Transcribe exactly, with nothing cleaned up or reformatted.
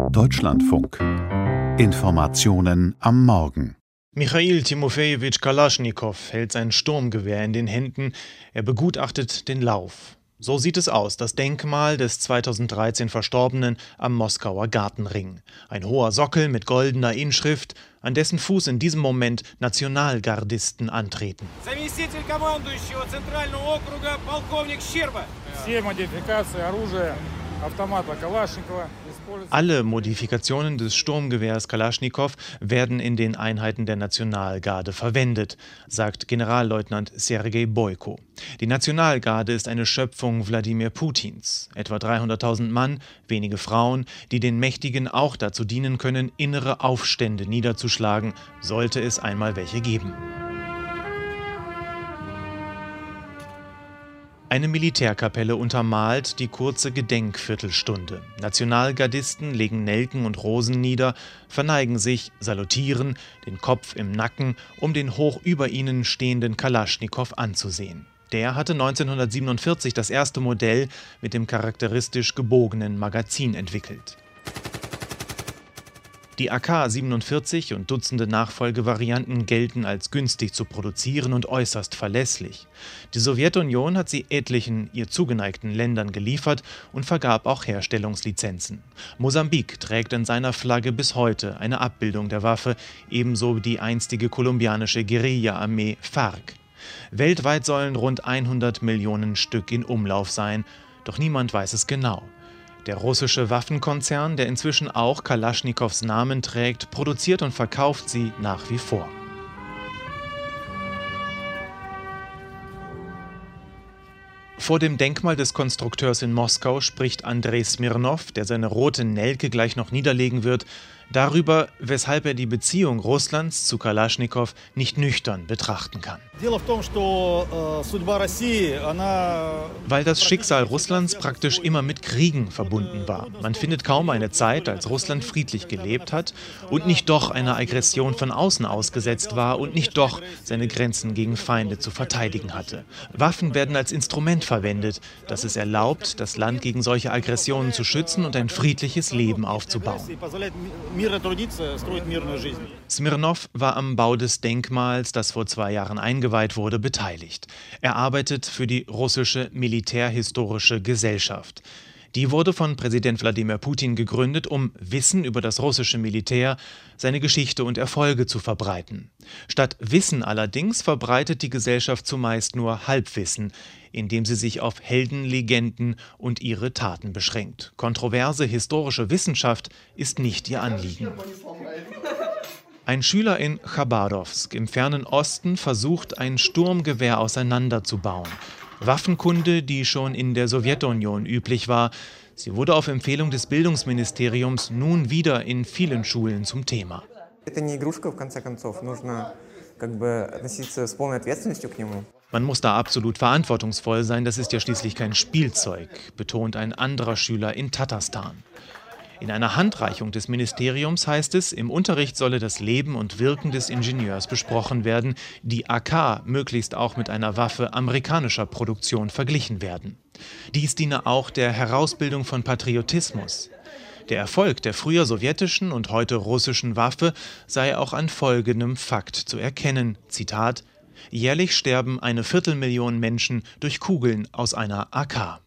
Deutschlandfunk. Informationen am Morgen. Michail Timofejewitsch Kalaschnikow hält sein Sturmgewehr in den Händen. Er begutachtet den Lauf. So sieht es aus, das Denkmal des zweitausenddreizehn Verstorbenen am Moskauer Gartenring. Ein hoher Sockel mit goldener Inschrift, an dessen Fuß in diesem Moment Nationalgardisten antreten. Alle Modifikationen des Sturmgewehrs Kalaschnikow werden in den Einheiten der Nationalgarde verwendet, sagt Generalleutnant Sergei Boiko. Die Nationalgarde ist eine Schöpfung Wladimir Putins. Etwa dreihunderttausend Mann, wenige Frauen, die den Mächtigen auch dazu dienen können, innere Aufstände niederzuschlagen, sollte es einmal welche geben. Eine Militärkapelle untermalt die kurze Gedenkviertelstunde. Nationalgardisten legen Nelken und Rosen nieder, verneigen sich, salutieren, den Kopf im Nacken, um den hoch über ihnen stehenden Kalaschnikow anzusehen. Der hatte neunzehnhundertsiebenundvierzig das erste Modell mit dem charakteristisch gebogenen Magazin entwickelt. Die A K siebenundvierzig und Dutzende Nachfolgevarianten gelten als günstig zu produzieren und äußerst verlässlich. Die Sowjetunion hat sie etlichen ihr zugeneigten Ländern geliefert und vergab auch Herstellungslizenzen. Mosambik trägt in seiner Flagge bis heute eine Abbildung der Waffe, ebenso die einstige kolumbianische Guerilla-Armee FARC. Weltweit sollen rund hundert Millionen Stück in Umlauf sein, doch niemand weiß es genau. Der russische Waffenkonzern, der inzwischen auch Kalaschnikows Namen trägt, produziert und verkauft sie nach wie vor. Vor dem Denkmal des Konstrukteurs in Moskau spricht Andrei Smirnow, der seine rote Nelke gleich noch niederlegen wird, darüber, weshalb er die Beziehung Russlands zu Kalaschnikow nicht nüchtern betrachten kann. Weil das Schicksal Russlands praktisch immer mit Kriegen verbunden war. Man findet kaum eine Zeit, als Russland friedlich gelebt hat und nicht doch einer Aggression von außen ausgesetzt war und nicht doch seine Grenzen gegen Feinde zu verteidigen hatte. Waffen werden als Instrument verwendet, das es erlaubt, das Land gegen solche Aggressionen zu schützen und ein friedliches Leben aufzubauen. Smirnow war am Bau des Denkmals, das vor zwei Jahren eingeweiht wurde, beteiligt. Er arbeitet für die russische Militärhistorische Gesellschaft. Die wurde von Präsident Wladimir Putin gegründet, um Wissen über das russische Militär, seine Geschichte und Erfolge zu verbreiten. Statt Wissen allerdings verbreitet die Gesellschaft zumeist nur Halbwissen, indem sie sich auf Helden, Legenden und ihre Taten beschränkt. Kontroverse historische Wissenschaft ist nicht ihr Anliegen. Ein Schüler in Chabarowsk im fernen Osten versucht, ein Sturmgewehr auseinanderzubauen. Waffenkunde, die schon in der Sowjetunion üblich war. Sie wurde auf Empfehlung des Bildungsministeriums nun wieder in vielen Schulen zum Thema. Man muss da absolut verantwortungsvoll sein, das ist ja schließlich kein Spielzeug, betont ein anderer Schüler in Tatarstan. In einer Handreichung des Ministeriums heißt es, im Unterricht solle das Leben und Wirken des Ingenieurs besprochen werden, die A K möglichst auch mit einer Waffe amerikanischer Produktion verglichen werden. Dies diene auch der Herausbildung von Patriotismus. Der Erfolg der früher sowjetischen und heute russischen Waffe sei auch an folgendem Fakt zu erkennen, Zitat: Jährlich sterben eine Viertelmillion Menschen durch Kugeln aus einer A K.